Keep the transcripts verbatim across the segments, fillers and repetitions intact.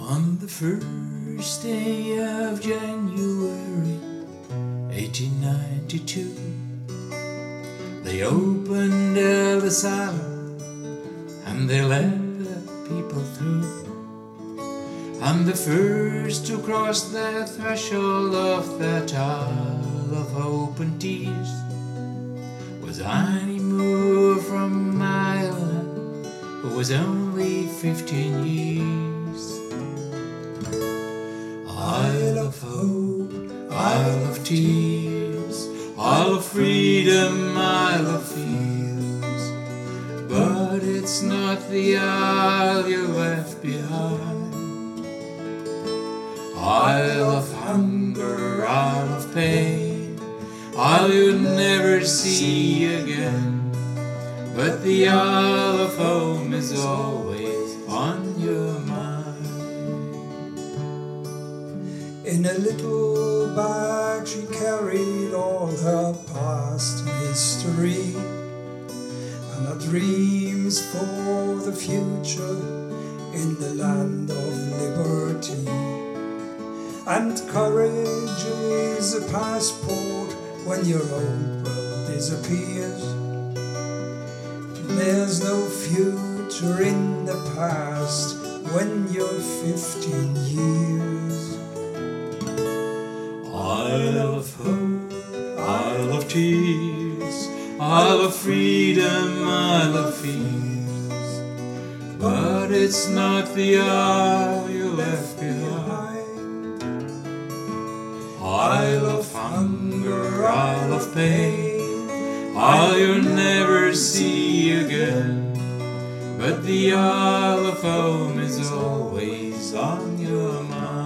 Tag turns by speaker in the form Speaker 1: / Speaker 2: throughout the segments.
Speaker 1: On the first day of January eighteen ninety-two, they opened Ellis Island and they let the people through. And the first to cross the threshold of that Isle of Hope and Tears was Annie Moore from Ireland, who was only fifteen years. Isle of Hope, Isle of Tears, Isle of Freedom, Isle of Fields, but it's not the isle you left behind. Isle of hunger, Isle of pain, Isle you'd never see again, but the Isle of home is always on your mind.
Speaker 2: In a little bag she carried all her past history and her dreams for the future in the land of liberty. And courage is a passport when your old world disappears. There's no future in the past when you're fifteen years.
Speaker 1: Isle of Hope, Isle of Tears, Isle of Freedom, Isle of Fields, but it's not the isle you left behind. Isle of hunger, Isle of pain, Isle you'll never see again, but the Isle of home is always on your mind.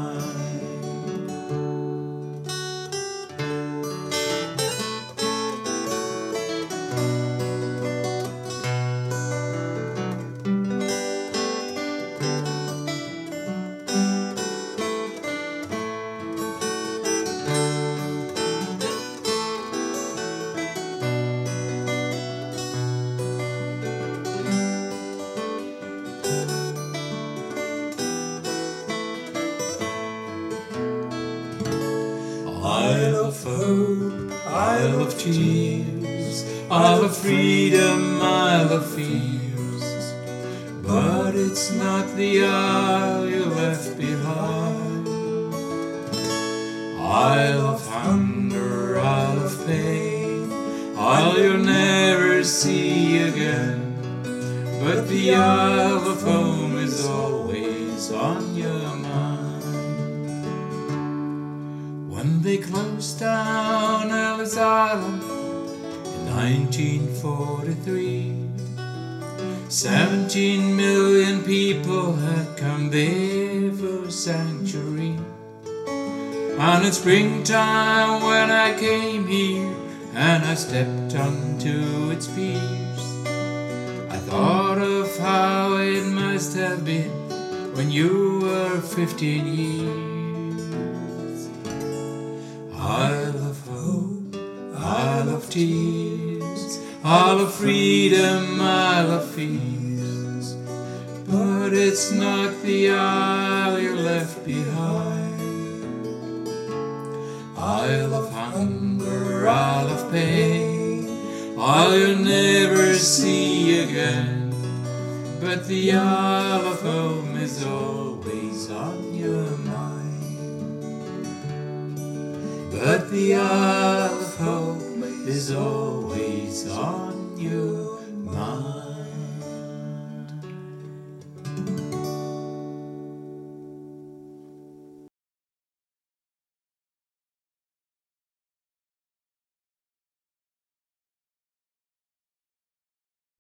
Speaker 1: Isle of Hope, Isle of Tears, Isle of Freedom, Isle of Fields, but it's not the isle you left behind. Isle of hunger, Isle of pain, Isle you'll never see again, but the Isle of home is always on your mind. When they closed down Ellis Island in nineteen forty-three, seventeen million people had come there for sanctuary. And in springtime when I came here and I stepped onto its piers, I thought of how it must have been when you were fifteen years. Isle of Hope, Isle of Tears, Isle of Freedom, Isle of Fields, but it's not the isle you left behind. Isle of hunger, Isle of pain, Isle you'll never see again, but the Isle of home is always on your mind. But the Isle of Hope is always on your mind.